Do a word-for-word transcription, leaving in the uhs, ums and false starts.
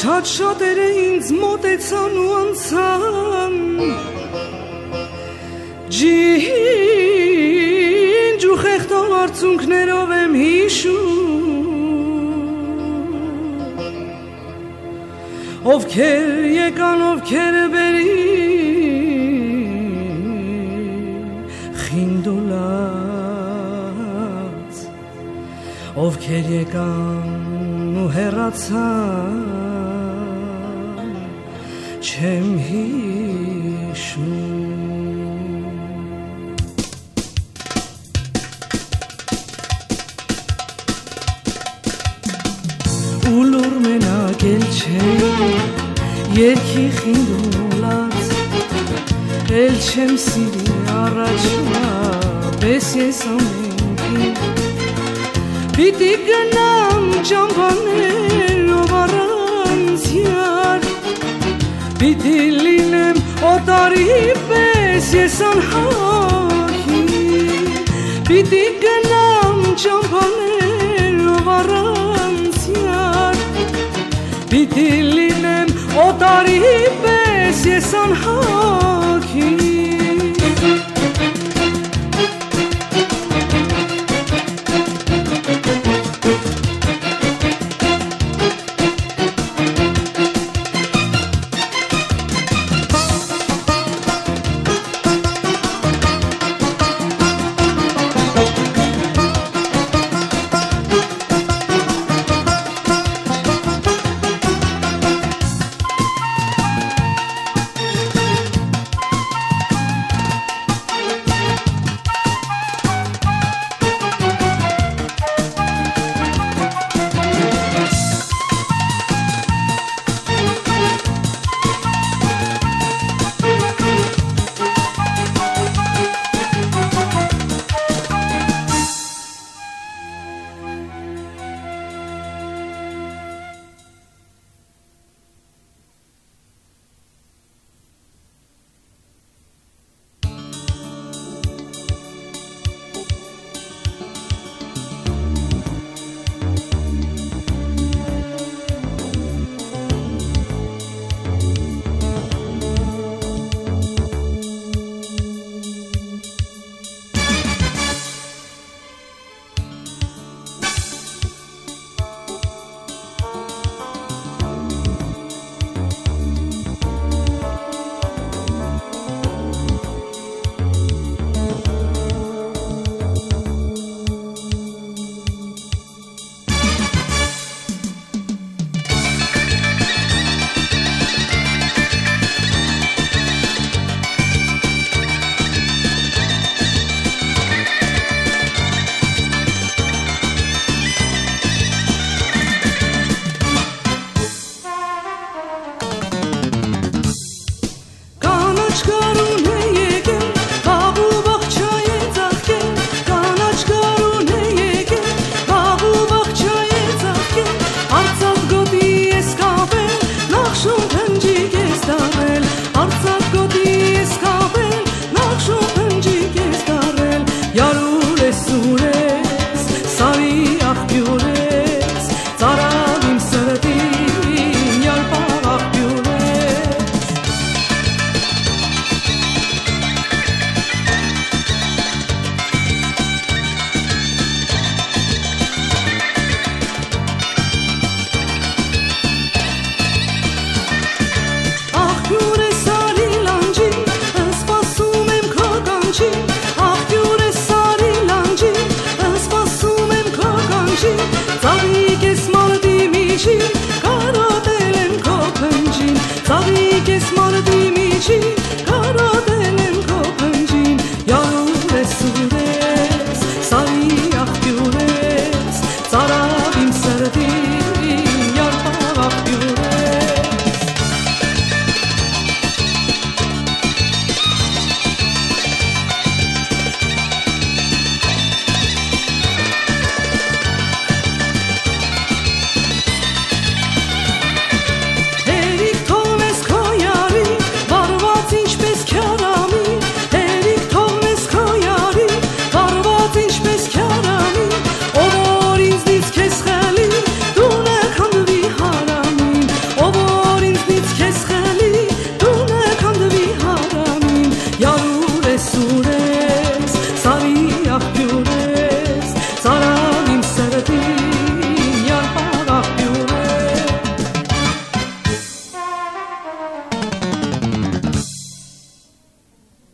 Շատ-շատերը ինձ մոտեցան ու անցան Ջինջ ու խեղտով արցունքներով եմ հիշում Ովքեր եկան, ովքեր բերին խինդոլած Ովքեր եկան ու հեռացան չեմ հիշում Ուլուր մենակ էլ չեմ երկի խինդոլած Էլ չեմ սիրի առաջվա պես ես ամենքին Պիտի գնամ ճամփաներով առանց յար Պիտի լինեմ օտարի պես ես անհագի Պիտի գնամ ճամփաներով առանց յար Պիտի լինեմ օտարի պես ես անհագի